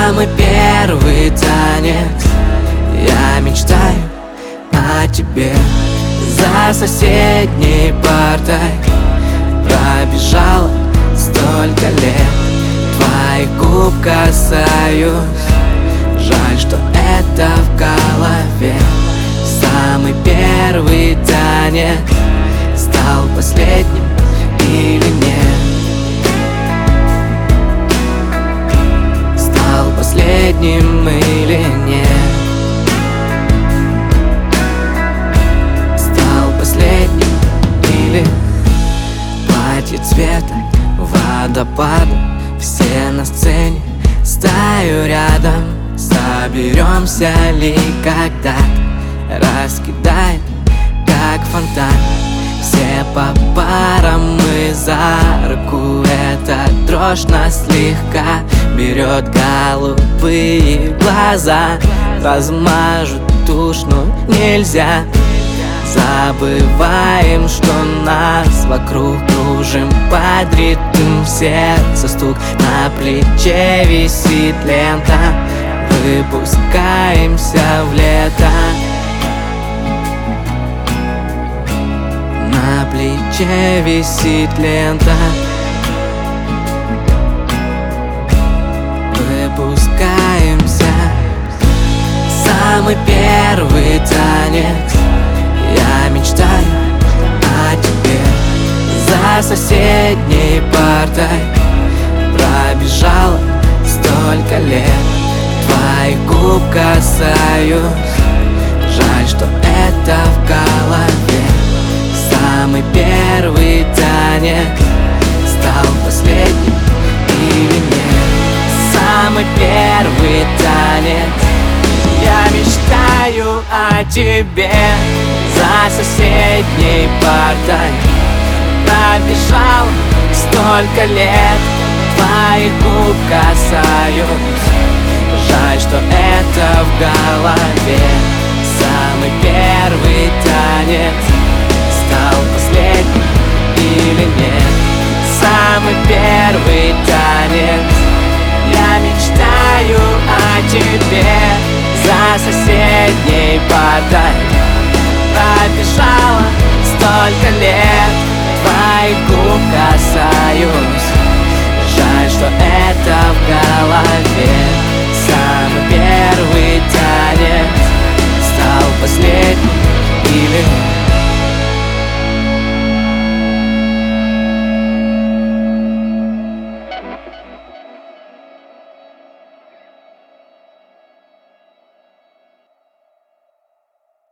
Самый первый танец. Я мечтаю о тебе. За соседней партой пробежало столько лет. Твоих губ касаюсь. Жаль, что это в голове. Самый первый танец стал последним или нет? Стал последним или нет? Стал последним или... Платье цвета водопада, все на сцене, стою рядом. Соберемся ли когда? Раскидает, как фонтан. Все по парам, мы за руку. Эта дрожь нас слегка берет. Голубые глаза размажут тушь, но нельзя. Забываем, что нас вокруг, кружим под ритм. Сердце стук, на плече висит лента. Выпускаемся в лето. На плече висит лента. Выпускаемся. Самый первый танец. Я мечтаю о тебе. За соседней партой пробежало столько лет. Твоих губ касаюсь. Жаль, что это в голове. Самый первый танец стал последним или нет? Самый первый танец. Я мечтаю о тебе. За соседней партой пробежал столько лет. Твоих губ касаюсь. Жаль, что это в голове. Самый первый танец стал последним или нет? Самый первый танец. Я мечтаю о тебе. За соседней партой пробежала столько лет. Твоих губ касаюсь. Жаль, что это в голове.